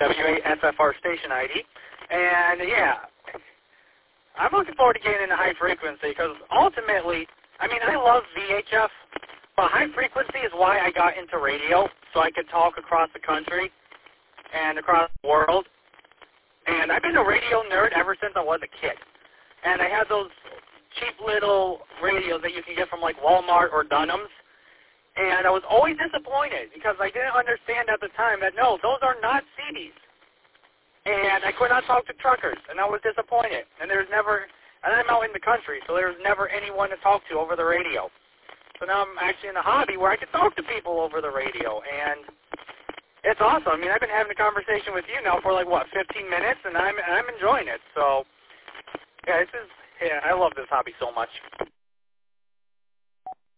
WASFR station ID. And, yeah, I'm looking forward to getting into high frequency because ultimately, I mean, I love VHF, but high frequency is why I got into radio, so I could talk across the country and across the world. And I've been a radio nerd ever since I was a kid. And I had those cheap little radios that you can get from like Walmart or Dunham's. And I was always disappointed because I didn't understand at the time that, no, those are not CDs. And I could not talk to truckers, and I was disappointed. And I'm out in the country, so there's never anyone to talk to over the radio. So now I'm actually in a hobby where I can talk to people over the radio, and it's awesome. I mean, I've been having a conversation with you now for 15 minutes, and I'm enjoying it. So, yeah, I love this hobby so much.